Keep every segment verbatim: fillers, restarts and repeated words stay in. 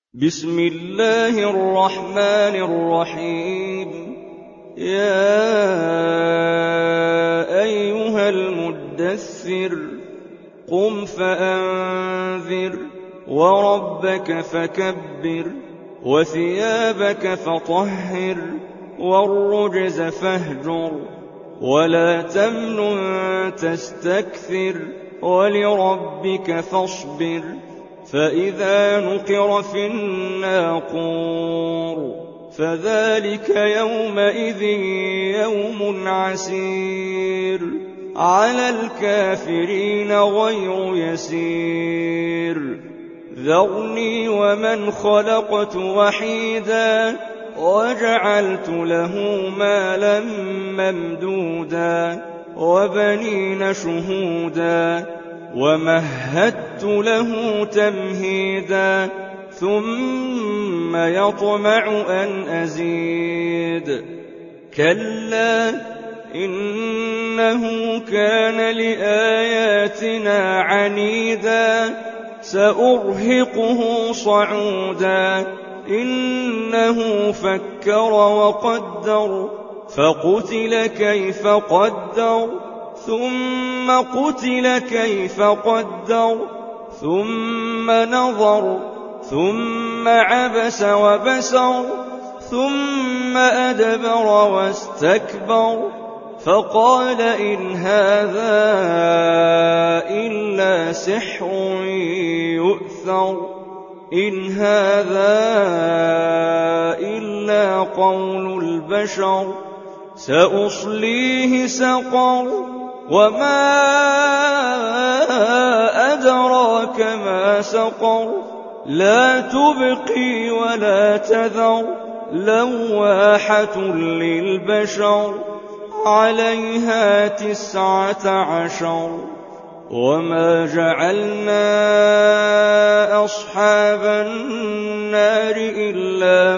بسم الله الرحمن الرحيم. يا أيها المدثر قم فأنذر وربك فكبر وثيابك فطهر والرجز فاهجر ولا تمنن تستكثر ولربك فاصبر فإذا نقر في الناقور فذلك يومئذ يوم عسير على الكافرين غير يسير. ذرني ومن خلقت وحيدا وجعلت له مالا ممدودا وبنين شهودا ومهدت له تمهيدا ثم يطمع أن أزيد. كلا إنه كان لآياتنا عنيدا سأرهقه صعودا. إنه فكر وقدر فقتل كيف قدر ثم قتل كيف قدر ثم نظر ثم عبس وبسر ثم أدبر واستكبر فقال إن هذا إلا سحر يؤثر إن هذا إلا قول البشر سأصليه سقر وما أدراك ما سقر لا تبقي ولا تذر لواحة للبشر عليها تسعة عشر. وما جعلنا أصحاب النار إلا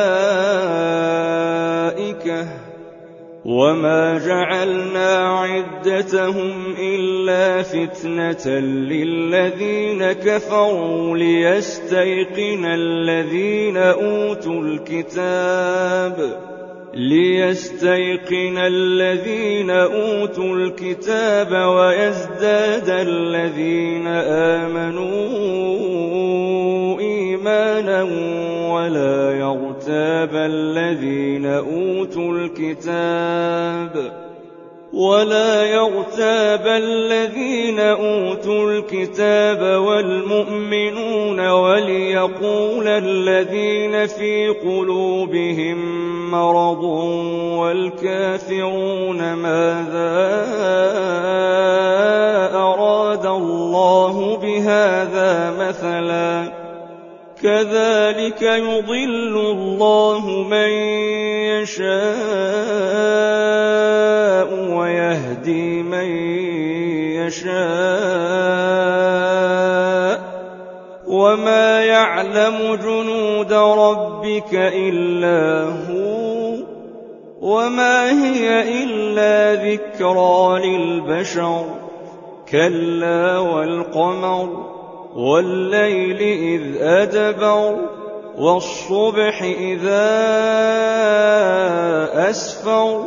ملائكة وما جعلنا عدتهم إلا فتنة للذين كفروا ليستيقن الذين أوتوا الكتاب ليستيقن الذين أوتوا الكتاب ويزداد الذين آمنوا إيمانا ولا يرتاب الذين أوتوا الكتاب ولا يرتاب الذين أوتوا الكتاب والمؤمنون وليقول الذين في قلوبهم مرض والكافرون ماذا أراد الله بهذا مثلا كذلك يضل الله من يشاء ويهدي من يشاء وما يعلم جنود ربك إلا هو وما هي إلا ذكرى للبشر. كلا والقمر والليل إذ أدبر والصبح إذا أسفر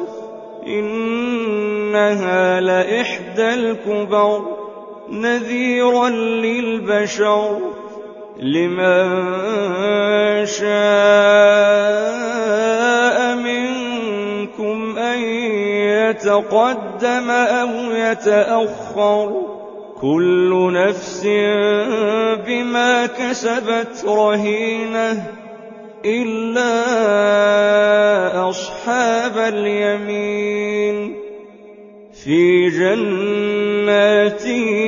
إنها لإحدى الكبر نذيرا للبشر لمن شاء منكم أن يتقدم أو يتأخر كل نفس بما كسبت رهينة إلا أصحاب اليمين في جنات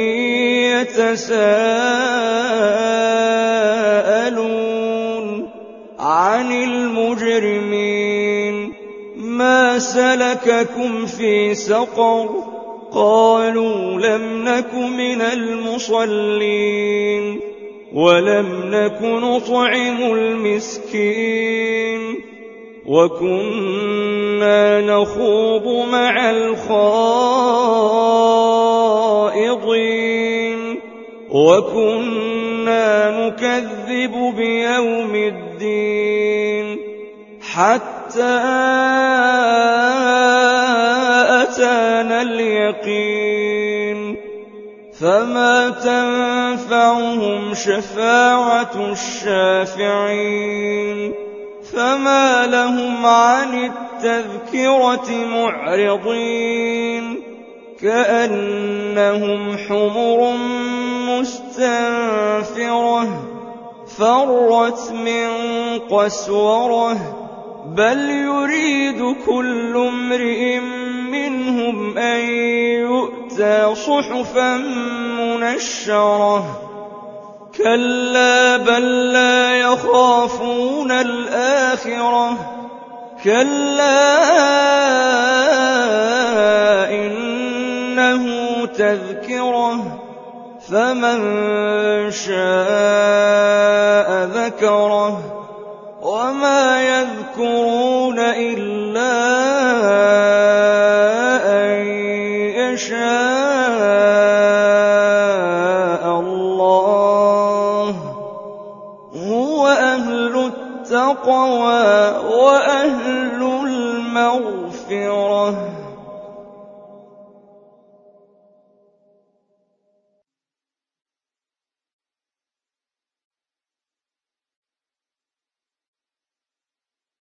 يتساءلون عن المجرمين ما سلككم في سقر قالوا لم نك من المصلين ولم نك نطعم المسكين وكنا نخوض مع الخائضين وكنا كُنَّا نُكَذِّبُ بِيَوْمِ الدِّينِ حَتَّىٰ أَتَانَا الْيَقِينُ فَمَا تَنفَعُهُمْ شَفَاعَةُ الشَّافِعِينَ فَمَا لَهُمْ عَنِ التَّذْكِرَةِ مُعْرِضِينَ كَأَنَّهُمْ حُمُرٌ مُّسْتَنفِرَةٌ فَرَّتْ مِن قَسْوَرَةٍ بَلْ يُرِيدُ كُلُّ امْرِئٍ مِّنْهُمْ أَن يُؤْتَىٰ صُحُفًا مُّنَشَّرَةً كَلَّا بَل لَّا يَخَافُونَ الْآخِرَةَ كَلَّا إِنَّهُ تَذْكِرَةٌ فَمَن شَاءَ ذَكَرَهُ وَمَا يَذْكُرُونَ إِلَّا أَن يَشَاءَ اللَّهُ هُوَ أَهْلُ التَّقْوَىٰ وَأَهْلُ الْمَغْفِرَةِ